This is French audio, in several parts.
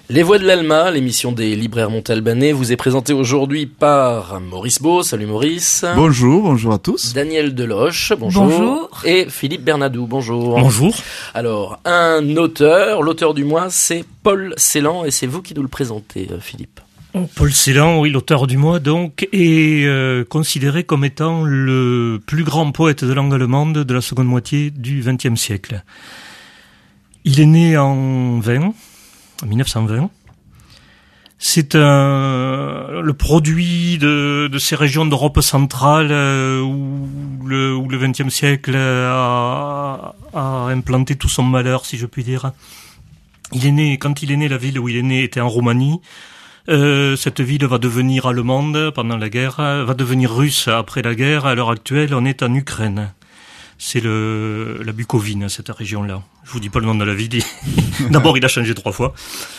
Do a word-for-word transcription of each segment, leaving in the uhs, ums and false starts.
Les Voix de l'Alma, l'émission des libraires montalbanais, vous est présentée aujourd'hui par Maurice Beau. Salut Maurice. Bonjour, bonjour à tous. Daniel Deloche, bonjour. Bonjour. Et Philippe Bernadou, bonjour. Bonjour. Alors, un auteur, l'auteur du mois, c'est Paul Celan, et c'est vous qui nous le présentez, Philippe. Paul Celan, oui, l'auteur du mois, donc, est euh, considéré comme étant le plus grand poète de langue allemande de la seconde moitié du vingtième siècle. Il est né en vingt, en dix-neuf cent vingt. C'est un, le produit de, de ces régions d'Europe centrale euh, où le, où le vingtième siècle a, a implanté tout son malheur, si je puis dire. Il est né, quand il est né, la ville où il est né était en Roumanie. Euh, cette ville va devenir allemande pendant la guerre, va devenir russe après la guerre. À l'heure actuelle, on est en Ukraine. C'est le, la Bucovine, cette région-là. Je vous dis pas le nom de la ville. D'abord, il a changé trois fois.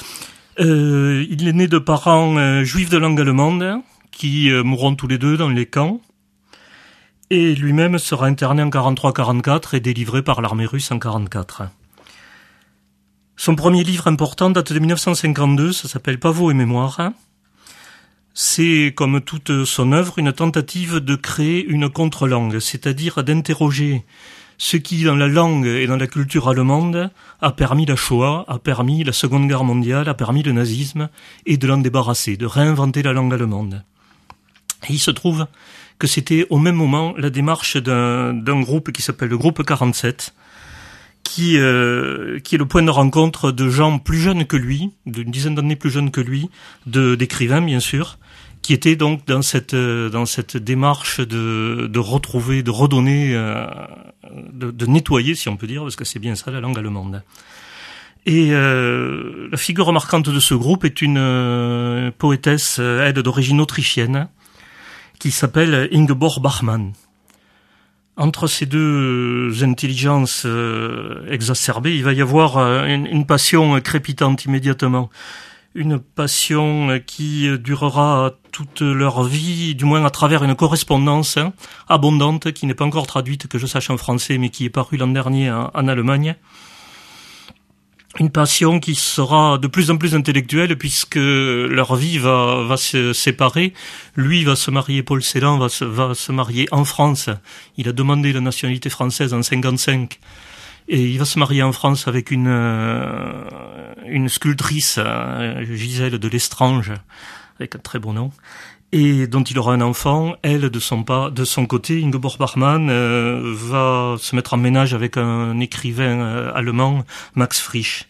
Euh, il est né de parents euh, juifs de langue allemande, qui euh, mourront tous les deux dans les camps. Et lui-même sera interné en quarante-trois quarante-quatre et délivré par l'armée russe en quarante-quatre. Son premier livre important date de dix-neuf cent cinquante-deux, ça s'appelle Pavot et Mémoire. C'est, comme toute son œuvre, une tentative de créer une contre-langue, c'est-à-dire d'interroger ce qui, dans la langue et dans la culture allemande, a permis la Shoah, a permis la Seconde Guerre mondiale, a permis le nazisme, et de l'en débarrasser, de réinventer la langue allemande. Et il se trouve que c'était au même moment la démarche d'un, d'un groupe qui s'appelle le groupe quarante-sept, qui, euh, qui est le point de rencontre de gens plus jeunes que lui, d'une dizaine d'années plus jeunes que lui, de, d'écrivains bien sûr, qui étaient donc dans cette, dans cette démarche de, de retrouver, de redonner, euh, de, de nettoyer si on peut dire, parce que c'est bien ça la langue allemande. Et euh, la figure marquante de ce groupe est une euh, poétesse, elle, d'origine autrichienne, qui s'appelle Ingeborg Bachmann. Entre ces deux intelligences euh, exacerbées, il va y avoir euh, une, une passion crépitante immédiatement. Une passion qui durera toute leur vie, du moins à travers une correspondance hein, abondante, qui n'est pas encore traduite, que je sache en français, mais qui est parue l'an dernier en, en Allemagne. Une passion qui sera de plus en plus intellectuelle puisque leur vie va, va se séparer. Lui va se marier, Paul Celan va se, va se marier en France. Il a demandé la nationalité française en cinquante-cinq. Et il va se marier en France avec une, euh, une sculptrice, euh, Gisèle de Lestrange, avec un très beau nom, et dont il aura un enfant. Elle, de son, pas, de son côté, Ingeborg Bachmann, euh, va se mettre en ménage avec un écrivain euh, allemand, Max Frisch.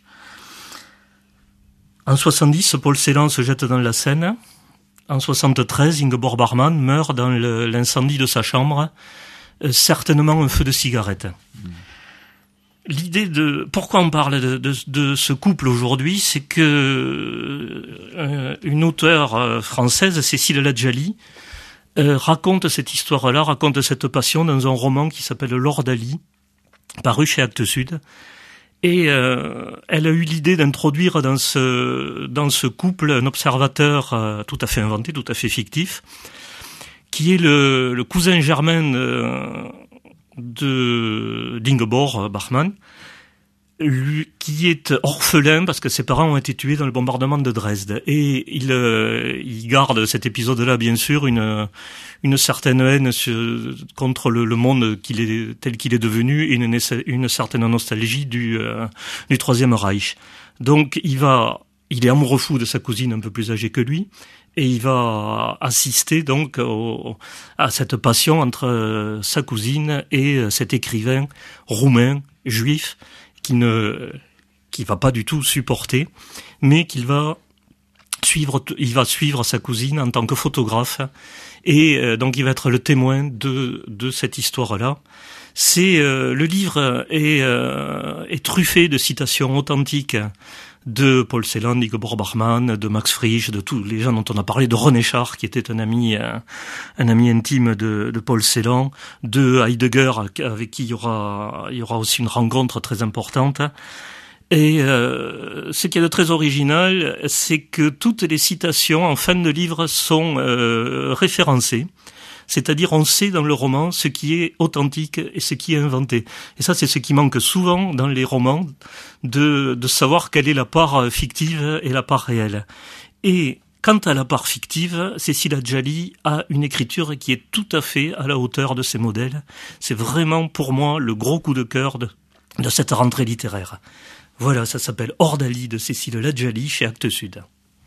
En soixante-dix, Paul Celan se jette dans la Seine. En soixante-treize, Ingeborg Bachmann meurt dans le, l'incendie de sa chambre, euh, certainement un feu de cigarette. Mmh. L'idée de pourquoi on parle de, de, de ce couple aujourd'hui, c'est que euh, une auteure euh, française, Cécile Ladjali, euh, raconte cette histoire-là, raconte cette passion dans un roman qui s'appelle Lord Ali, paru chez Actes Sud. Et euh, elle a eu l'idée d'introduire dans ce dans ce couple un observateur euh, tout à fait inventé, tout à fait fictif, qui est le, le cousin germain euh, de d'Ingeborg Bachmann, lui, qui est orphelin parce que ses parents ont été tués dans le bombardement de Dresde. Et il, euh, il garde cet épisode-là, bien sûr, une, une certaine haine sur, contre le, le monde qu'il est, tel qu'il est devenu et une, une certaine nostalgie du, euh, du Troisième Reich. Donc, il va, il est amoureux fou de sa cousine un peu plus âgée que lui. Et il va assister donc au, à cette passion entre sa cousine et cet écrivain roumain, juif, qui ne, qui va pas du tout supporter, mais qu'il va suivre, il va suivre sa cousine en tant que photographe, et euh, donc il va être le témoin de, de cette histoire-là. C'est, euh, le livre est, euh, est truffé de citations authentiques de Paul Celan, d'Ingeborg Bachmann, de Max Frisch, de tous les gens dont on a parlé, de René Char, qui était un ami, un, un ami intime de, de Paul Celan, de Heidegger, avec qui il y aura, il y aura aussi une rencontre très importante. Et euh, ce qui est de très original, c'est que toutes les citations en fin de livre sont euh, référencées. C'est-à-dire, on sait dans le roman ce qui est authentique et ce qui est inventé. Et ça, c'est ce qui manque souvent dans les romans, de, de savoir quelle est la part fictive et la part réelle. Et quant à la part fictive, Cécile Adjali a une écriture qui est tout à fait à la hauteur de ses modèles. C'est vraiment, pour moi, le gros coup de cœur de, de cette rentrée littéraire. Voilà, ça s'appelle Ordali de Cécile Adjali chez Actes Sud.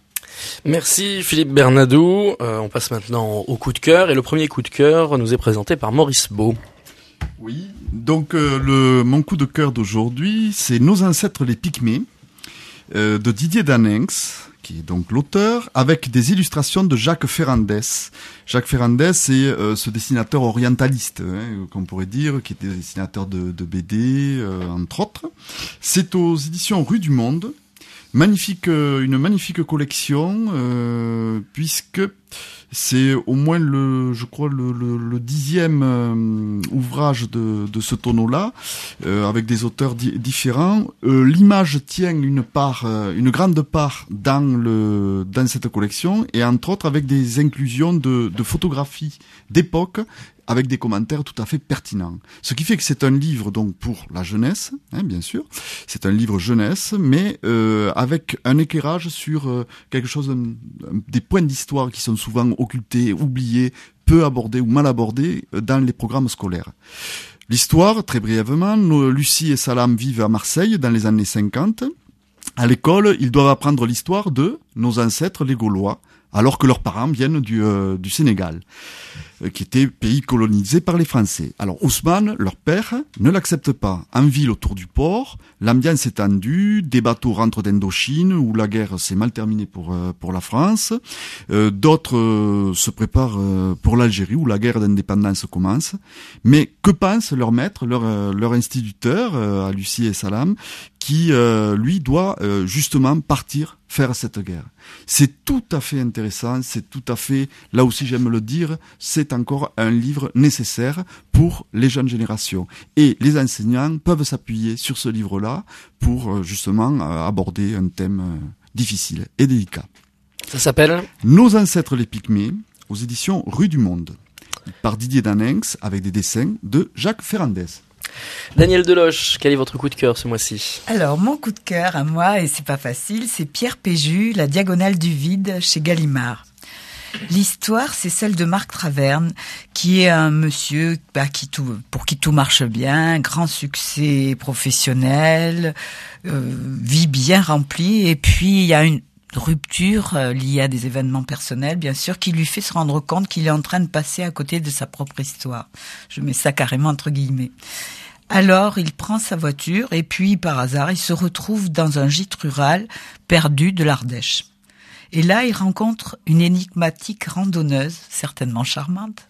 Merci Philippe Bernadou. Euh, on passe maintenant au coup de cœur. Et le premier coup de cœur nous est présenté par Maurice Beau. Oui, donc euh, le, mon coup de cœur d'aujourd'hui, c'est Nos ancêtres les Pygmées, euh, de Didier Daninx, qui est donc l'auteur, avec des illustrations de Jacques Ferrandès. Jacques Ferrandès, c'est euh, ce dessinateur orientaliste, hein, qu'on pourrait dire, qui était dessinateur de, de B D, euh, entre autres. C'est aux éditions Rue du Monde. Magnifique, euh, une magnifique collection, euh, puisque c'est au moins le, je crois, le, le, le dixième euh, ouvrage de, de ce tonneau-là, euh, avec des auteurs di- différents. Euh, l'image tient une part, euh, une grande part dans le, dans cette collection, et entre autres avec des inclusions de, de photographies d'époque, avec des commentaires tout à fait pertinents. Ce qui fait que c'est un livre donc pour la jeunesse, hein, bien sûr. C'est un livre jeunesse, mais euh, avec un éclairage sur euh, quelque chose, un, des points d'histoire qui sont souvent occultés, oubliés, peu abordés ou mal abordés euh, dans les programmes scolaires. L'histoire, très brièvement, nos, Lucie et Salam vivent à Marseille dans les années cinquante. À l'école, ils doivent apprendre l'histoire de nos ancêtres les Gaulois, alors que leurs parents viennent du, euh, du Sénégal, euh, qui était pays colonisé par les Français. Alors Ousmane, leur père, ne l'accepte pas. En ville autour du port, l'ambiance est tendue, des bateaux rentrent d'Indochine, où la guerre s'est mal terminée pour, euh, pour la France. Euh, d'autres euh, se préparent euh, pour l'Algérie, où la guerre d'indépendance commence. Mais que pense leur maître, leur, euh, leur instituteur, euh, à Lucie et Salam, qui, euh, lui, doit euh, justement partir faire cette guerre. C'est tout à fait intéressant, c'est tout à fait, là aussi j'aime le dire, c'est encore un livre nécessaire pour les jeunes générations. Et les enseignants peuvent s'appuyer sur ce livre-là pour euh, justement euh, aborder un thème euh, difficile et délicat. Ça s'appelle Nos ancêtres les Pygmées, aux éditions Rue du Monde, par Didier Daninx, avec des dessins de Jacques Ferrandès. Daniel Deloche, quel est votre coup de cœur ce mois-ci ? Alors, mon coup de cœur à moi, et c'est pas facile, c'est Pierre Péju, La Diagonale du Vide, chez Gallimard. L'histoire, c'est celle de Marc Traverne, qui est un monsieur bah, qui tout, pour qui tout marche bien, grand succès professionnel, euh, vie bien remplie, et puis il y a une rupture euh, liée à des événements personnels, bien sûr, qui lui fait se rendre compte qu'il est en train de passer à côté de sa propre histoire. Je mets ça carrément entre guillemets. Alors, il prend sa voiture et puis, par hasard, il se retrouve dans un gîte rural perdu de l'Ardèche. Et là, il rencontre une énigmatique randonneuse, certainement charmante,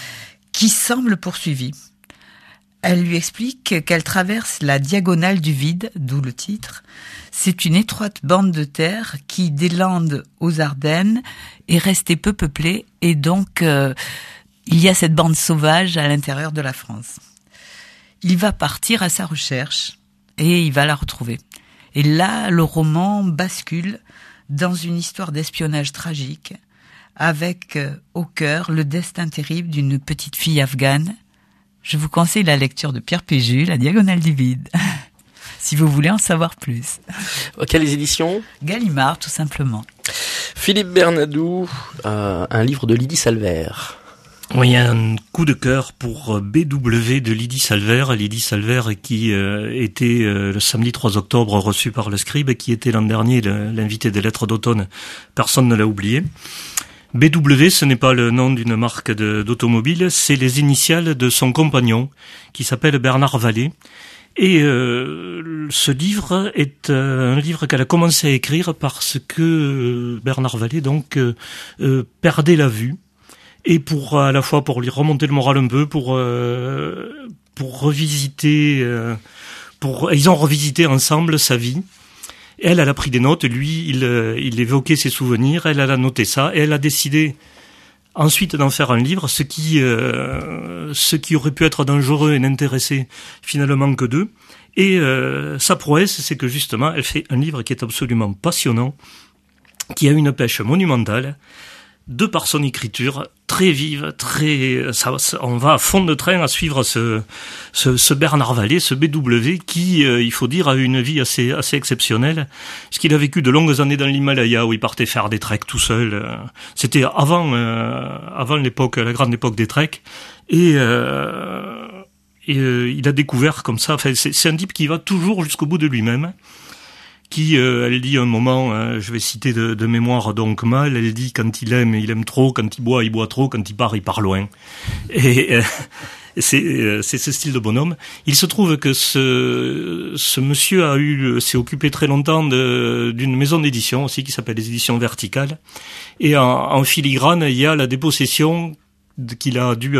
qui semble poursuivie. Elle lui explique qu'elle traverse la diagonale du vide, d'où le titre. C'est une étroite bande de terre qui, des Landes aux Ardennes, est restée peu peuplée et donc euh, il y a cette bande sauvage à l'intérieur de la France. Il va partir à sa recherche et il va la retrouver. Et là, le roman bascule dans une histoire d'espionnage tragique avec euh, au cœur le destin terrible d'une petite fille afghane. Je vous conseille la lecture de Pierre Péju, La Diagonale du Vide, si vous voulez en savoir plus. Quelles éditions ? Gallimard, tout simplement. Philippe Bernadou, euh, un livre de Lydie Salver. Oui, un coup de cœur pour B W de Lydie Salver. Lydie Salver qui euh, était euh, le samedi trois octobre reçu par le Scribe, qui était l'an dernier le, l'invité des Lettres d'automne. Personne ne l'a oublié. B W, ce n'est pas le nom d'une marque de, d'automobile, c'est les initiales de son compagnon, qui s'appelle Bernard Vallée. Et euh, ce livre est euh, un livre qu'elle a commencé à écrire parce que euh, Bernard Vallée donc euh, euh, perdait la vue. Et pour à la fois pour lui remonter le moral un peu, pour euh, pour revisiter, euh, pour ils ont revisité ensemble sa vie. Elle, elle a pris des notes. Lui, il il évoquait ses souvenirs. Elle, elle a noté ça. Et elle a décidé ensuite d'en faire un livre, ce qui euh, ce qui aurait pu être dangereux et n'intéressait finalement que d'eux. Et euh, sa prouesse, c'est que justement, elle fait un livre qui est absolument passionnant, qui a une pêche monumentale, de par son écriture, très vive, très, ça, ça, on va à fond de train à suivre ce, ce, ce Bernard Vallée, ce B W, qui, euh, il faut dire, a eu une vie assez, assez exceptionnelle, puisqu'il a vécu de longues années dans l'Himalaya, où il partait faire des treks tout seul. C'était avant, euh, avant l'époque, la grande époque des treks, et, euh, et euh, il a découvert comme ça. Enfin, c'est, c'est un type qui va toujours jusqu'au bout de lui-même. Qui, euh, elle dit un moment, euh, je vais citer de, de mémoire donc mal, elle dit quand il aime, il aime trop, quand il boit, il boit trop, quand il part, il part loin. Et euh, c'est, euh, c'est ce style de bonhomme. Il se trouve que ce, ce monsieur a eu, s'est occupé très longtemps de, d'une maison d'édition aussi qui s'appelle les Éditions Verticales. Et en, en filigrane, il y a la dépossession qu'il a dû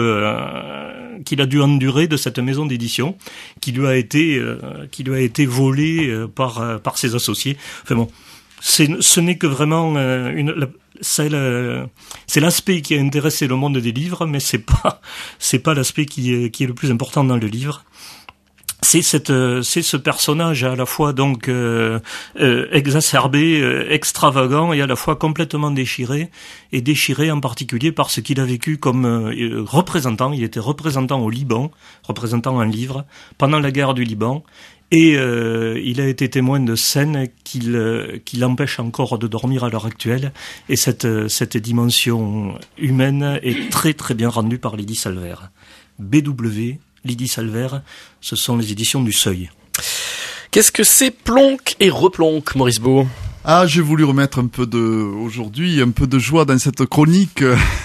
euh, qu'il a dû endurer de cette maison d'édition qui lui a été euh, qui lui a été volée euh, par euh, par ses associés. Enfin bon, c'est ce n'est que vraiment euh, une la, c'est le, c'est l'aspect qui a intéressé le monde des livres, mais c'est pas c'est pas l'aspect qui est qui est le plus important dans le livre. C'est cette, c'est ce personnage à la fois donc euh, euh, exacerbé, euh, extravagant et à la fois complètement déchiré, et déchiré en particulier par ce qu'il a vécu comme euh, représentant. Il était représentant au Liban, représentant un livre pendant la guerre du Liban, et euh, il a été témoin de scènes qu'il euh, qui l'empêchent encore de dormir à l'heure actuelle. Et cette cette dimension humaine est très très bien rendue par Lydie Salver. B W Lydie Salver, ce sont les éditions du Seuil. Qu'est-ce que c'est Plonk et Replonk, Maurice Beau? Ah, j'ai voulu remettre un peu de, aujourd'hui, un peu de joie dans cette chronique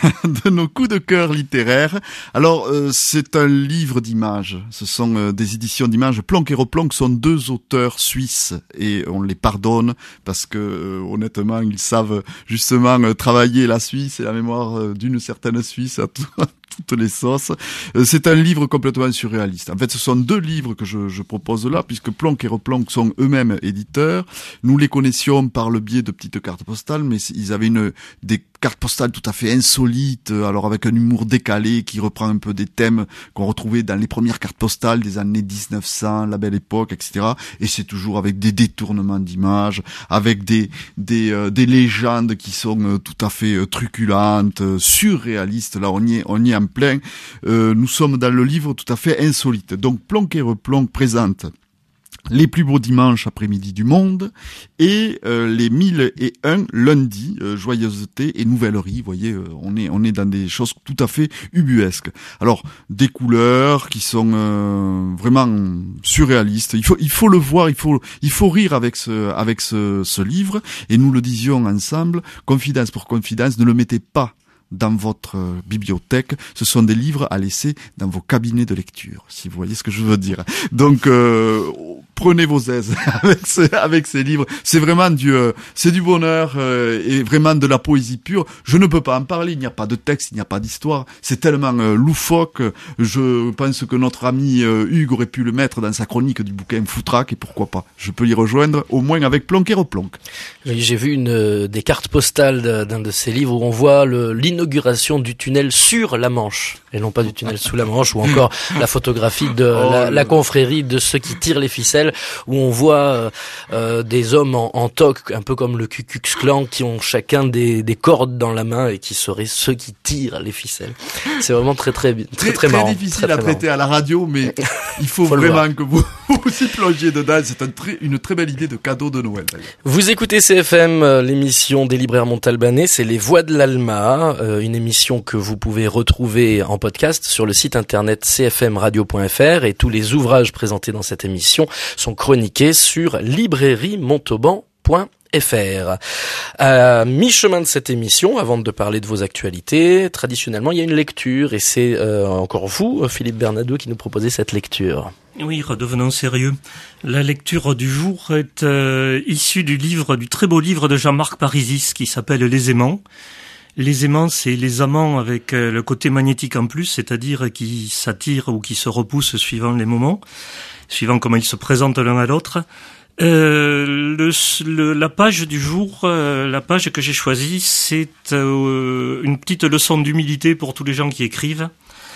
de nos coups de cœur littéraires. Alors, euh, c'est un livre d'images. Ce sont euh, des éditions d'images. Plonk et Replonk sont deux auteurs suisses et on les pardonne parce que, euh, honnêtement, ils savent justement euh, travailler la Suisse et la mémoire euh, d'une certaine Suisse à tout. toutes les sauces. C'est un livre complètement surréaliste. En fait, ce sont deux livres que je, je propose là, puisque Plonk et Replonk sont eux-mêmes éditeurs. Nous les connaissions par le biais de petites cartes postales, mais ils avaient une des cartes postales tout à fait insolites, alors avec un humour décalé qui reprend un peu des thèmes qu'on retrouvait dans les premières cartes postales des années dix-neuf cents, la Belle Époque, et cetera. Et c'est toujours avec des détournements d'images, avec des des euh, des légendes qui sont euh, tout à fait euh, truculentes, euh, surréalistes. Là, on y est, on y est en plein. Euh, nous sommes dans le livre tout à fait insolite. Donc, Plonk et Replonk présente les plus beaux dimanches après-midi du monde et euh, les mille et un lundis, euh, joyeuseté et nouvellerie. Vous voyez, euh, on est on est dans des choses tout à fait ubuesques. Alors, des couleurs qui sont euh, vraiment surréalistes. Il faut il faut le voir, il faut il faut rire avec ce avec ce ce livre. Et nous le disions ensemble, confidence pour confidence, ne le mettez pas dans votre bibliothèque, ce sont des livres à laisser dans vos cabinets de lecture, si vous voyez ce que je veux dire. Donc, euh, prenez vos aises avec, ce, avec ces livres. C'est vraiment du, euh, c'est du bonheur euh, et vraiment de la poésie pure. Je ne peux pas en parler. Il n'y a pas de texte, il n'y a pas d'histoire. C'est tellement euh, loufoque. Je pense que notre ami euh, Hugues aurait pu le mettre dans sa chronique du bouquin Foutraque, et pourquoi pas. Je peux y rejoindre au moins avec Plonk et Replonk. Oui, j'ai vu une euh, des cartes postales d'un de ces livres où on voit le l'inauguration du tunnel sur la Manche et non pas du tunnel sous la Manche, ou encore la photographie de oh, la, la confrérie de ceux qui tirent les ficelles, où on voit euh, euh, des hommes en, en toque, un peu comme le Ku Klux Klan, qui ont chacun des, des cordes dans la main et qui seraient ceux qui tirent les ficelles. C'est vraiment très très très très, très marrant. Très difficile très, à très traiter marrant. à la radio, mais il faut, faut vraiment que vous vous y plongiez dedans. C'est un très, une très belle idée de cadeau de Noël, d'ailleurs. Vous écoutez C F M, l'émission des libraires montalbanais, c'est Les Voix de l'Alma, euh, une émission que vous pouvez retrouver en podcast sur le site internet c f m radio point f r, et tous les ouvrages présentés dans cette émission sont chroniqués sur librairie montauban point f r. À mi-chemin de cette émission, avant de parler de vos actualités, traditionnellement il y a une lecture, et c'est euh, encore vous, Philippe Bernadou, qui nous proposez cette lecture. Oui, redevenons sérieux. La lecture du jour est euh, issue du livre, du très beau livre de Jean-Marc Parisis qui s'appelle Les Aimants. Les aimants, c'est les amants avec le côté magnétique en plus, c'est-à-dire qui s'attirent ou qui se repoussent suivant les moments, suivant comment ils se présentent l'un à l'autre. Euh, le, le, la page du jour, euh, la page que j'ai choisie, c'est euh, une petite leçon d'humilité pour tous les gens qui écrivent.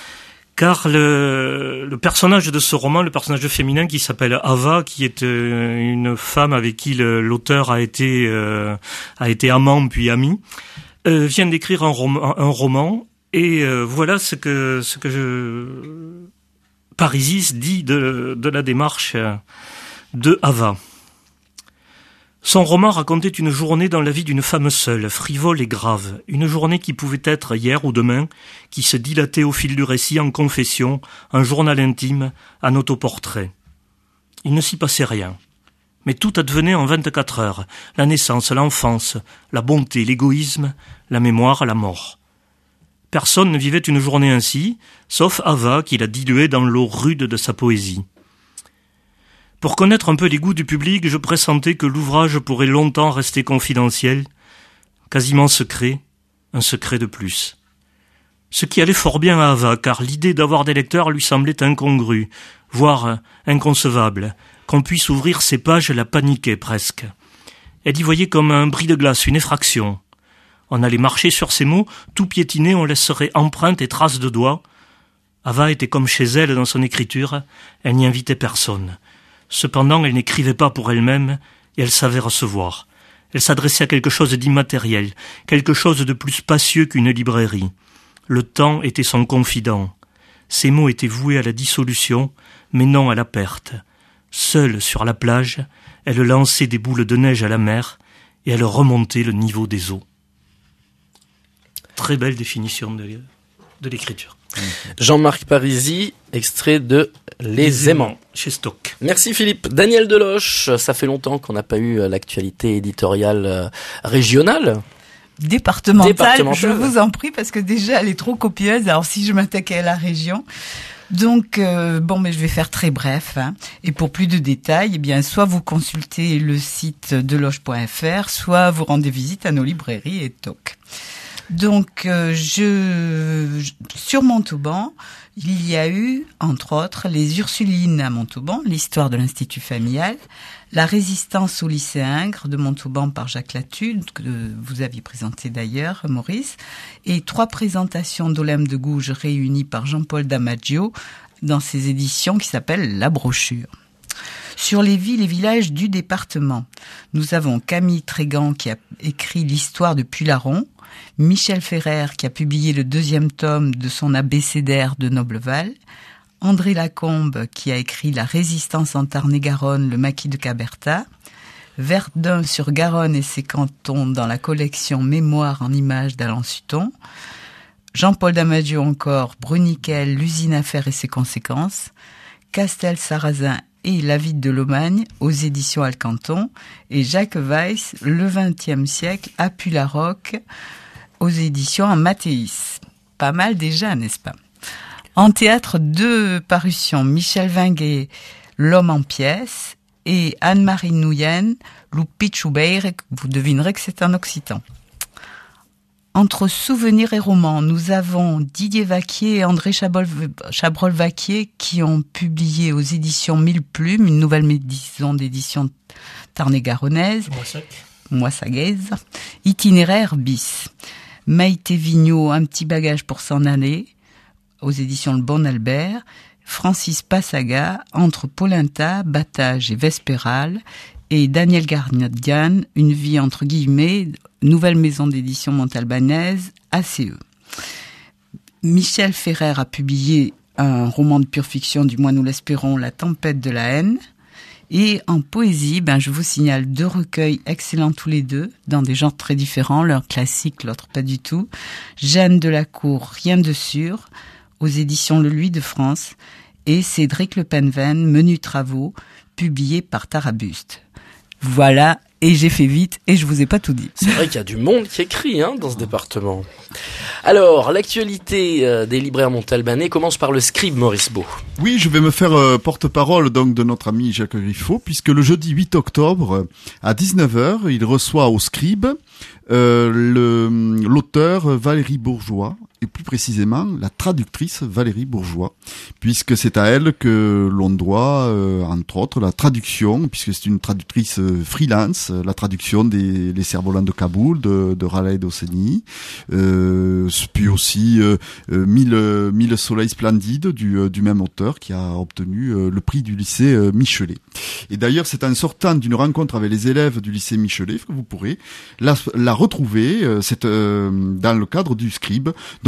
Car le, le personnage de ce roman, le personnage féminin qui s'appelle Ava, qui est euh, une femme avec qui le, l'auteur a été euh, a été amant puis ami, euh, vient d'écrire un, rom- un roman Et euh, voilà ce que ce que je Parisis dit de de la démarche de Ava. Son roman racontait une journée dans la vie d'une femme seule, frivole et grave, une journée qui pouvait être hier ou demain, qui se dilatait au fil du récit en confession, un journal intime, un autoportrait. Il ne s'y passait rien. Mais tout advenait en vingt-quatre heures, la naissance, l'enfance, la bonté, l'égoïsme, la mémoire, la mort. Personne ne vivait une journée ainsi, sauf Ava qui la diluait dans l'eau rude de sa poésie. Pour connaître un peu les goûts du public, je pressentais que l'ouvrage pourrait longtemps rester confidentiel, quasiment secret, un secret de plus. Ce qui allait fort bien à Ava, car l'idée d'avoir des lecteurs lui semblait incongrue, voire inconcevable. Qu'on puisse ouvrir ses pages la paniquait presque. Elle y voyait comme un bris de glace, une effraction. On allait marcher sur ces mots, tout piétiner, on laisserait empreintes et traces de doigts. Ava était comme chez elle dans son écriture, elle n'y invitait personne. Cependant, elle n'écrivait pas pour elle-même, et elle savait recevoir. Elle s'adressait à quelque chose d'immatériel, quelque chose de plus spacieux qu'une librairie. Le temps était son confident. Ses mots étaient voués à la dissolution, mais non à la perte. Seule sur la plage, elle lançait des boules de neige à la mer, et elle remontait le niveau des eaux. Très belle définition de, de l'écriture. Jean-Marc Parisis, extrait de Les, Les Aimants. Aimants, chez Stock. Merci Philippe. Daniel Deloche, ça fait longtemps qu'on n'a pas eu l'actualité éditoriale régionale. Départementale, Départementale, je vous en prie, parce que déjà elle est trop copieuse, alors si je m'attaquais à la région... Donc, euh, bon, mais je vais faire très bref. Hein. Et pour plus de détails, eh bien, soit vous consultez le site deloche point f r, soit vous rendez visite à nos librairies et toc. Donc, euh, je, sur Montauban, il y a eu, entre autres, les Ursulines à Montauban, l'histoire de l'Institut familial, la résistance au lycée Ingres de Montauban par Jacques Latude, que vous aviez présenté d'ailleurs, Maurice, et trois présentations d'Olympe de Gouges réunies par Jean-Paul Damasio dans ses éditions qui s'appellent La Brochure. Sur les villes et villages du département, nous avons Camille Trégan qui a écrit l'histoire de Pularon, Michel Ferrer qui a publié le deuxième tome de son abécédaire de Nobleval, André Lacombe qui a écrit La résistance en Tarn-et-Garonne, le maquis de Caberta, Verdun sur Garonne et ses cantons dans la collection Mémoire en images d'Alain Sutton, Jean-Paul Damasio encore, Bruniquel, l'usine à fer et ses conséquences, Castel-Sarrazin et La vie de Lomagne aux éditions Alcanton, et Jacques Weiss, Le vingtième siècle à Pularoc aux éditions Mathéis. Pas mal déjà, n'est-ce pas? En théâtre, deux parutions, Michel Vinguet, L'homme en pièces, et Anne-Marie Nouyen, Loupitchoubeir, vous devinerez que c'est un occitan. Entre souvenirs et romans, nous avons Didier Vaquier et André Chabrol-Vaquier qui ont publié aux éditions Mille Plumes, une nouvelle maison d'édition tarn-et-garonnaise, moissagaise, Itinéraire bis. Maïté Vigneault, Un petit bagage pour s'en aller, aux éditions Le Bon Albert, Francis Passaga, Entre Polenta, Battage et Vespéral, et Daniel Gardian, Une vie entre guillemets, nouvelle maison d'édition montalbanaise, A C E. Michel Ferrer a publié un roman de pure fiction, du moins nous l'espérons, La tempête de la haine. Et en poésie, ben, je vous signale deux recueils excellents tous les deux, dans des genres très différents, l'un classique, l'autre pas du tout. Jeanne Delacour, Rien de sûr, aux éditions Le Luy de France, et Cédric Le Penven, Menus travaux, publié par Tarabuste. Voilà, et j'ai fait vite, et je vous ai pas tout dit. C'est vrai qu'il y a du monde qui écrit hein, dans ce département. Alors, l'actualité euh, des libraires montalbanais commence par le Scribe, Maurice Beau. Oui, je vais me faire euh, porte-parole donc de notre ami Jacques Griffo, puisque le jeudi huit octobre, à dix-neuf heures, il reçoit au Scribe euh, le, l'auteur Valérie Bourgeois, et plus précisément la traductrice Valérie Bourgeois, puisque c'est à elle que l'on doit, euh, entre autres, la traduction, puisque c'est une traductrice euh, freelance, la traduction des Les Cerfs-Volants de Kaboul, de, de Khaled Hosseini, euh, puis aussi euh, euh, Mille, Mille Soleils Splendides du, euh, du même auteur qui a obtenu euh, le prix du lycée euh, Michelet. Et d'ailleurs, c'est en sortant d'une rencontre avec les élèves du lycée Michelet que vous pourrez la, la retrouver, euh, c'est euh, dans le cadre du Scribe. Donc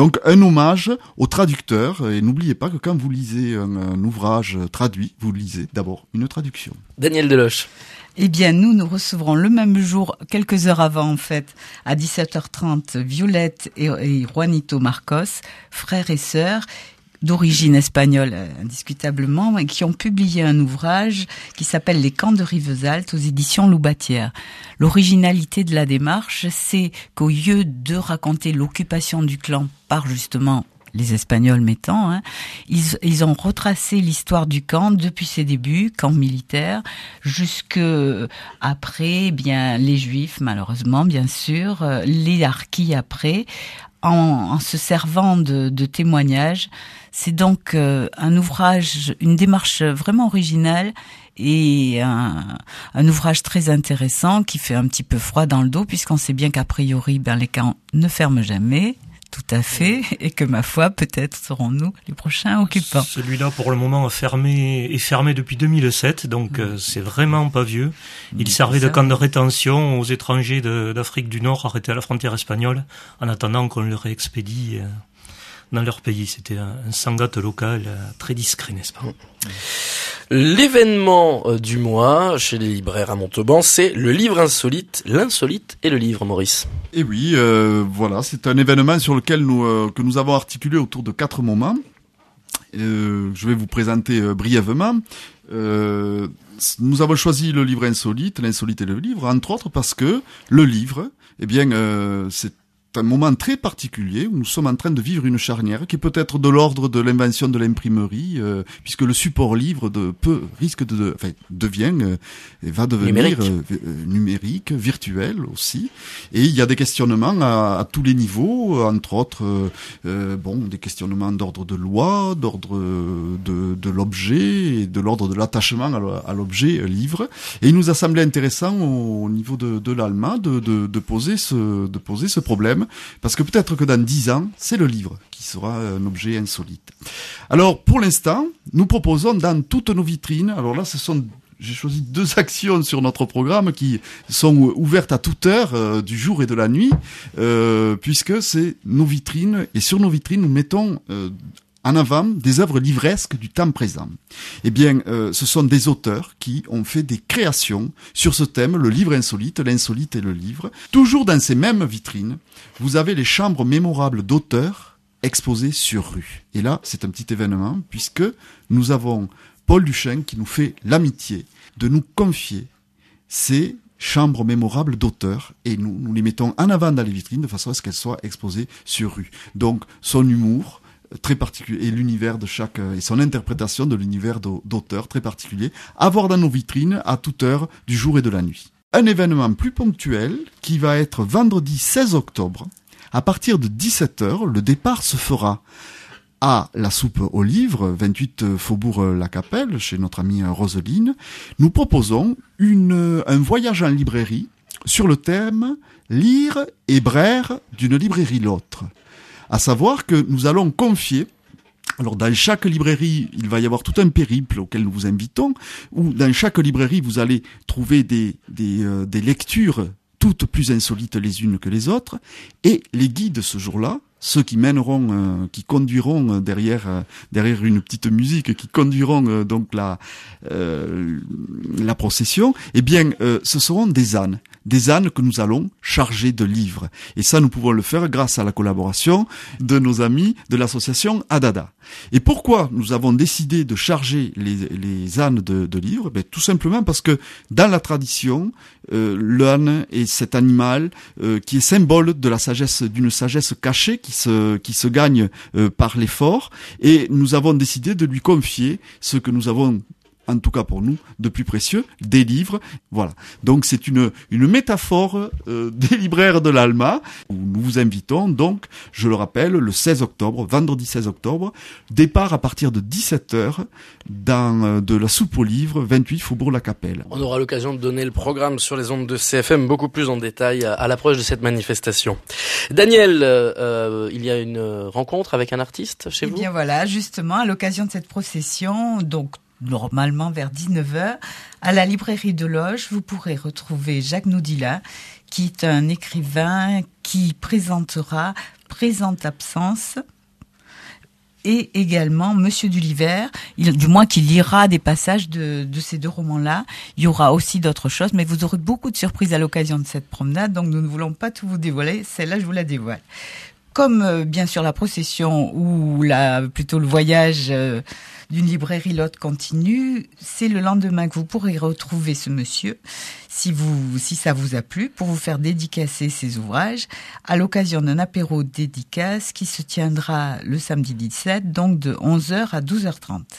donc un hommage aux traducteurs. Et n'oubliez pas que quand vous lisez un, un ouvrage traduit, vous lisez d'abord une traduction. Daniel Deloche. Eh bien, nous, nous recevrons le même jour, quelques heures avant, en fait, à dix-sept heures trente, Violette et, et Juanito Marcos, frères et sœurs, d'origine espagnole, indiscutablement, et qui ont publié un ouvrage qui s'appelle Les Camps de Rivesaltes aux éditions Loubatière. L'originalité de la démarche, c'est qu'au lieu de raconter l'occupation du clan par, justement, les Espagnols mettant, hein, ils, ils ont retracé l'histoire du camp depuis ses débuts, camp militaire, jusque après, eh bien les Juifs, malheureusement, bien sûr, les harkis après, en, en se servant de, de témoignages. C'est donc euh, un ouvrage, une démarche vraiment originale et un, un ouvrage très intéressant qui fait un petit peu froid dans le dos, puisqu'on sait bien qu'a priori, ben les camps ne ferment jamais. Tout à fait, et que ma foi, peut-être serons-nous les prochains occupants. Celui-là, pour le moment, est fermé, est fermé depuis deux mille sept, donc euh, c'est vraiment pas vieux. Il servait de camp de rétention aux étrangers de, d'Afrique du Nord arrêtés à la frontière espagnole, en attendant qu'on les réexpédie euh, dans leur pays. C'était un, un sangat local euh, très discret, n'est-ce pas ? L'événement du mois chez les libraires à Montauban, c'est le livre insolite, l'insolite et le livre, Maurice. Et oui, euh, voilà, c'est un événement sur lequel nous euh, que nous avons articulé autour de quatre moments. Euh, je vais vous présenter euh, brièvement. Euh, nous avons choisi le livre insolite, l'insolite et le livre, entre autres parce que le livre, eh bien, euh, c'est un moment très particulier où nous sommes en train de vivre une charnière qui est peut-être de l'ordre de l'invention de l'imprimerie, euh, puisque le support livre de, peut, risque de, enfin, devient, euh, va devenir numérique. Euh, numérique, virtuel aussi. Et il y a des questionnements à, à tous les niveaux, entre autres, euh, euh, bon, des questionnements d'ordre de loi, d'ordre de, de l'objet, et de l'ordre de l'attachement à l'objet euh, livre. Et il nous a semblé intéressant au, au niveau de, de l'Alma de, de, de poser ce, de poser ce problème. Parce que peut-être que dans dix ans, c'est le livre qui sera un objet insolite. Alors, pour l'instant, nous proposons dans toutes nos vitrines, alors là, ce sont, j'ai choisi deux actions sur notre programme qui sont ouvertes à toute heure, euh, du jour et de la nuit, euh, puisque c'est nos vitrines, et sur nos vitrines, nous mettons euh, en avant des œuvres livresques du temps présent. Eh bien, euh, ce sont des auteurs qui ont fait des créations sur ce thème, le livre insolite, l'insolite et le livre. Toujours dans ces mêmes vitrines, vous avez les chambres mémorables d'auteurs exposées sur rue. Et là, c'est un petit événement, puisque nous avons Paul Duchesne qui nous fait l'amitié de nous confier ces chambres mémorables d'auteurs, et nous, nous les mettons en avant dans les vitrines de façon à ce qu'elles soient exposées sur rue. Donc, son humour, très particulier, et l'univers de chaque, et son interprétation de l'univers d'auteur très particulier, à voir dans nos vitrines à toute heure du jour et de la nuit. Un événement plus ponctuel qui va être vendredi seize octobre, à partir de dix-sept heures, le départ se fera à la Soupe aux Livres, vingt-huit Faubourg La Capelle, chez notre amie Roseline. Nous proposons une, un voyage en librairie sur le thème « Lire et braire d'une librairie l'autre ». À savoir que nous allons confier, alors dans chaque librairie, il va y avoir tout un périple auquel nous vous invitons, où dans chaque librairie, vous allez trouver des, des, euh, des lectures toutes plus insolites les unes que les autres, et les guides ce jour-là, ceux qui mèneront, euh, qui conduiront derrière euh, derrière une petite musique, qui conduiront euh, donc la euh, la procession, eh bien, euh, ce seront des ânes. Des ânes que nous allons charger de livres. Et ça, nous pouvons le faire grâce à la collaboration de nos amis de l'association Adada. Et pourquoi nous avons décidé de charger les, les ânes de, de livres? Ben, tout simplement parce que dans la tradition, euh, l'âne est cet animal euh, qui est symbole de la sagesse, d'une sagesse cachée qui se qui se gagne euh, par l'effort. Et nous avons décidé de lui confier ce que nous avons, en tout cas pour nous, de plus précieux, des livres. Voilà. Donc c'est une une métaphore euh, des libraires de l'Alma, où nous vous invitons donc, je le rappelle, le seize octobre, vendredi seize octobre, départ à partir de dix-sept heures, dans euh, de la Soupe aux Livres, vingt-huit Faubourg La Capelle. On aura l'occasion de donner le programme sur les ondes de C F M beaucoup plus en détail à, à l'approche de cette manifestation. Daniel, euh, il y a une rencontre avec un artiste chez Eh vous? bien voilà, justement, à l'occasion de cette procession, donc normalement vers dix-neuf heures, à la librairie de Loges, vous pourrez retrouver Jacques Noudila, qui est un écrivain qui présentera Présente Absence, et également Monsieur Dulliver, il, du moins qu'il lira des passages de, de ces deux romans-là. Il y aura aussi d'autres choses, mais vous aurez beaucoup de surprises à l'occasion de cette promenade, donc nous ne voulons pas tout vous dévoiler. Celle-là, je vous la dévoile. Comme euh, bien sûr la procession ou la, plutôt le voyage euh, d'une librairie l'autre continue, c'est le lendemain que vous pourrez retrouver ce monsieur, si vous, si ça vous a plu, pour vous faire dédicacer ses ouvrages à l'occasion d'un apéro dédicace qui se tiendra le samedi dix-sept, donc de onze heures à douze heures trente.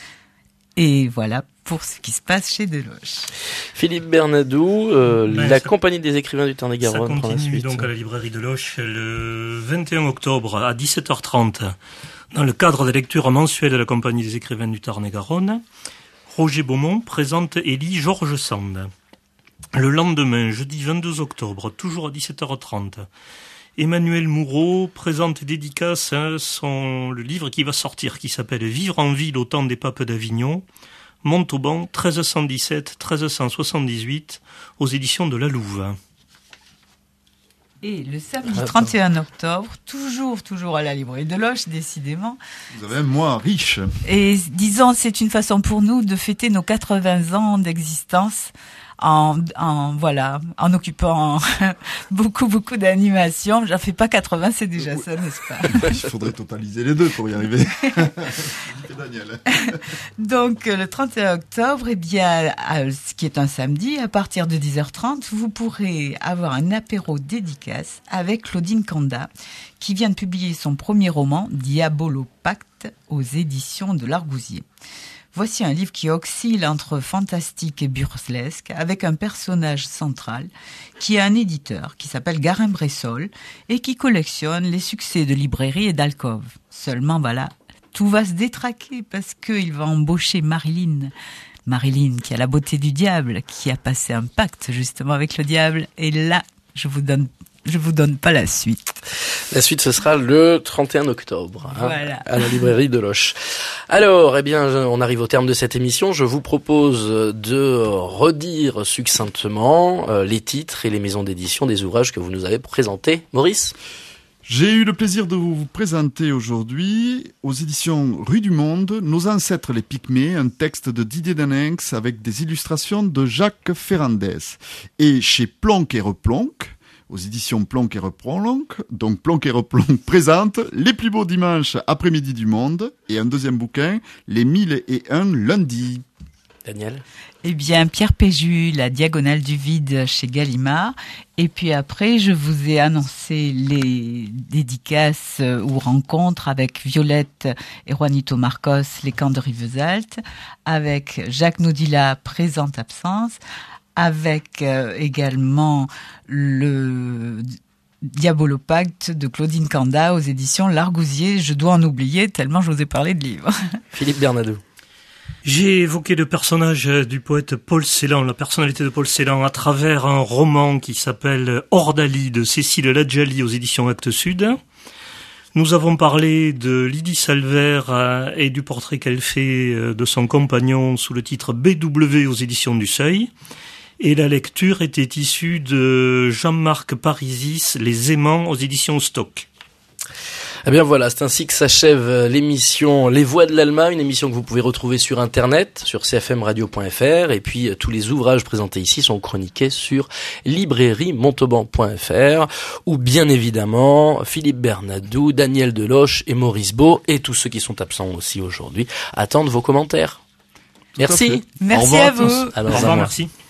Et voilà pour ce qui se passe chez Deloche. Philippe Bernadou, euh, ben, la ça, compagnie des écrivains du Tarn-et-Garonne. Ça continue donc à la librairie Deloche le vingt et un octobre à dix-sept heures trente, dans le cadre des lectures mensuelles de la compagnie des écrivains du Tarn-et-Garonne. Roger Beaumont présente Élie Georges Sand. Le lendemain, jeudi vingt-deux octobre, toujours à dix-sept heures trente, Emmanuel Moureau présente dédicace hein, son, le livre qui va sortir, qui s'appelle « Vivre en ville au temps des papes d'Avignon », Montauban, treize cent dix-sept à treize cent soixante-dix-huit, aux éditions de La Louve. Et le samedi trente et un octobre, toujours, toujours à la librairie Deloche, décidément. Vous avez un mois riche. Et disons, c'est une façon pour nous de fêter nos quatre-vingts ans d'existence en, en voilà, en occupant beaucoup, beaucoup d'animations. J'en fais pas quatre-vingts, c'est déjà ça, n'est-ce pas? Il faudrait totaliser les deux pour y arriver. Daniel. Donc, le trente et un octobre, eh bien, ce qui est un samedi, à partir de dix heures trente, vous pourrez avoir un apéro dédicace avec Claudine Canda, qui vient de publier son premier roman, Diabolopacte, aux éditions de l'Argousier. Voici un livre qui oscille entre fantastique et burlesque, avec un personnage central qui est un éditeur qui s'appelle Garin Bressol et qui collectionne les succès de librairie et d'alcôve. Seulement, voilà, tout va se détraquer parce qu'il va embaucher Marilyn. Marilyn qui a la beauté du diable, qui a passé un pacte justement avec le diable. Et là, je vous donne Je vous donne pas la suite. La suite, ce sera le trente et un octobre, hein, voilà. à la librairie Deloche. Alors, eh bien, on arrive au terme de cette émission. Je vous propose de redire succinctement euh, les titres et les maisons d'édition des ouvrages que vous nous avez présentés. Maurice ? J'ai eu le plaisir de vous présenter aujourd'hui, aux éditions Rue du Monde, Nos ancêtres les Pygmées, un texte de Didier Daninx avec des illustrations de Jacques Ferrandez. Et chez Plonk et Replonk, aux éditions Plonk et Replonk, donc Plonk et Replonk présente Les plus beaux dimanches après-midi du monde, et un deuxième bouquin, Les mille et un lundis. Daniel ? Eh bien, Pierre Péju, La diagonale du vide chez Gallimard. Et puis après, je vous ai annoncé les dédicaces ou rencontres avec Violette et Juanito Marcos, Les camps de Rivesaltes, avec Jacques Naudila, Présente Absence, avec euh, également le Diabolopacte de Claudine Canda aux éditions L'Argousier. Je dois en oublier tellement je vous ai parlé de livres. Philippe Bernadou. J'ai évoqué le personnage du poète Paul Celan, la personnalité de Paul Celan, à travers un roman qui s'appelle Ordali de Cécile Ladjali aux éditions Actes Sud. Nous avons parlé de Lydie Salvert et du portrait qu'elle fait de son compagnon sous le titre B W aux éditions du Seuil. Et la lecture était issue de Jean-Marc Parisis, Les Aimants aux éditions Stock. Eh bien voilà, c'est ainsi que s'achève l'émission Les Voix de l'Alma, une émission que vous pouvez retrouver sur internet, sur c f m radio point f r, et puis tous les ouvrages présentés ici sont chroniqués sur librairie montauban point f r, où bien évidemment Philippe Bernadou, Daniel Deloche et Maurice Beau, et tous ceux qui sont absents aussi aujourd'hui, attendent vos commentaires. Merci. Merci à vous. Alors, au revoir, merci.